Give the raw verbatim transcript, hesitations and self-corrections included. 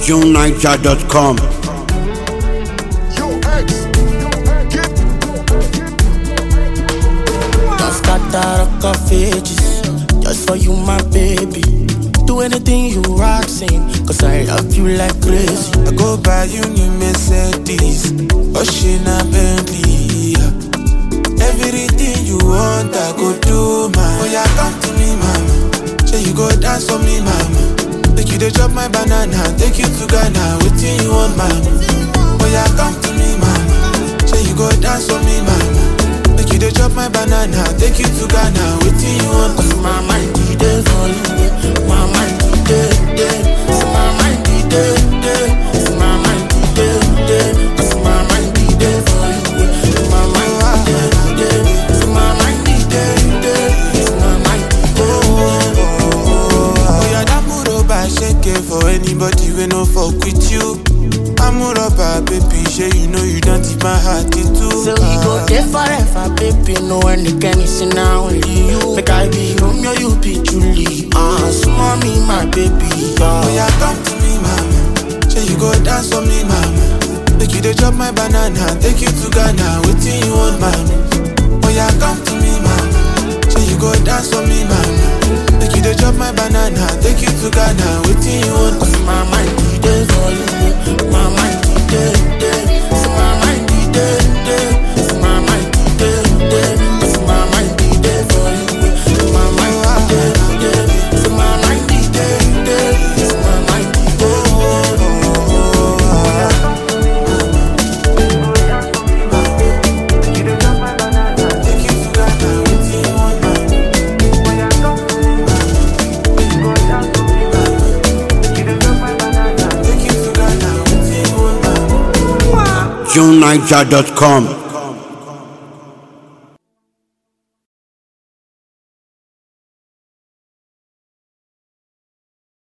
june niger dot com. Don't scatter rock of ages, just for you, my baby. Do anything you asking, cause I love you like crazy. I go buy you new Mercedes, Ocean and Bentley. Everything you want, I go do, man. Oh yeah, come to me, mama. Say you go dance for me, mama. Take you to chop my banana, take you to Ghana. Waiting you want, mama. Oh yeah, come to me, mama. Say you go dance for me, mama. Take you to chop my banana, take you to Ghana. Waiting you want, cause my mind be there for you. My mind be there, there. So my mind be there, there. So my mind be there, there. Cause my mind be there for you. My mind be there, there. So my mind be there, there. So my mind be there, there. oh yeah, that Muroba shake it for anybody we no fuck with you. I'm Muroba, baby, sure you know you don't take my heart into. So we go there forever, baby. No one can listen now, only you. Make I be Romeo, you be Julie. Ah, uh, so mommy, my baby. Uh. Oh yeah, come to me, mama. Say you go dance for me, mama. Take you to chop my banana, take you to Ghana. Waiting you want, mama. Oh yeah, come to me, mama. Say you go dance for me, mama. Take you to chop my banana, take you to Ghana. Waiting you want, cause my mind be there for you. My mind be there, there. So my mind be there, there. So my mind be there, there. Cause my mind be there for you. My mind be there, there. So my mind be there, there. So my mind be there, june niger dot com.